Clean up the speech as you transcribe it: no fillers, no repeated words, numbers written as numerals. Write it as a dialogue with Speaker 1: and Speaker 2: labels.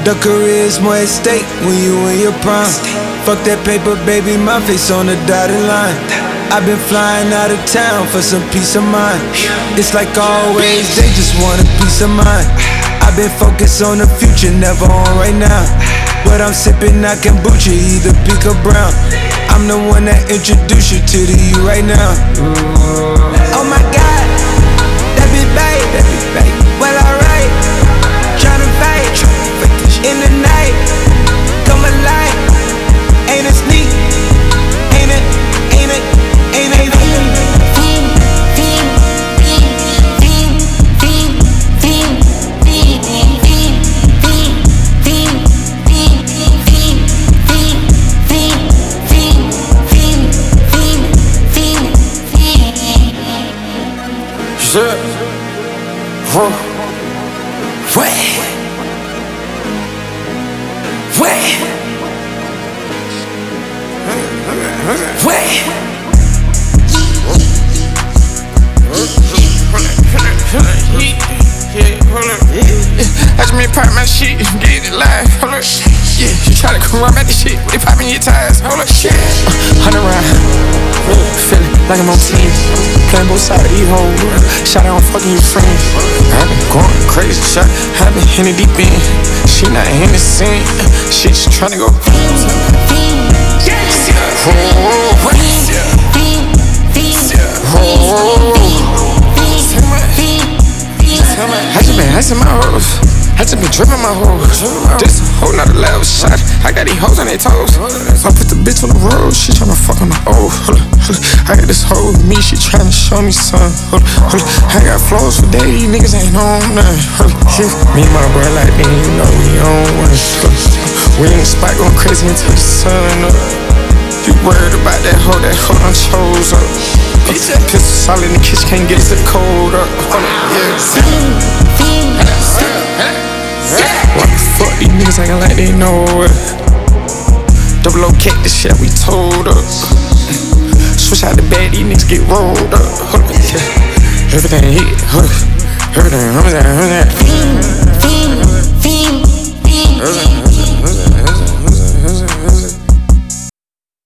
Speaker 1: The career is more at stake when you in your prime. Fuck that paper, baby, my face on the dotted line. I've been flying out of town for some peace of mind. It's like always, they just want a peace of mind. I've been focused on the future, never on right now. What I'm sipping, I kombucha, either pink or brown. I'm the one that introduced you to the you right now. Oh my God, that be babe. Well, alright, tryna fight in the night. Come alive, ain't it sneak? Ain't it?
Speaker 2: I just been pop my shit, get it live, hold up. Yeah, you try to come around at this shit, they poppin' your tires, hold up, shit. 100 round, feeling like I'm on team, playing both sides of these hoes. Shot out, I'm fucking your friends. I been going crazy, shot, I been in the deep end. She not in the scene, she just tryna go. I just been icing my hoes, I just been dripping my hoes. This whole nother level shot, I got these hoes on their toes. I put the bitch on the road, she tryna fuck on the old. I got this hoe with me, she tryna show me something. I got flows for days, niggas ain't on nothing. Me and my bro like me, you know we on one. We in the spot going crazy until the sun up. You worried about that hoe done chose up. Pistol solid in the kitchen, can't get us the cold up. Why the fuck these niggas actin' like they know it? Double O cake, this shit we told up. Switch out the bag, these niggas get rolled up. Everything hit, everything,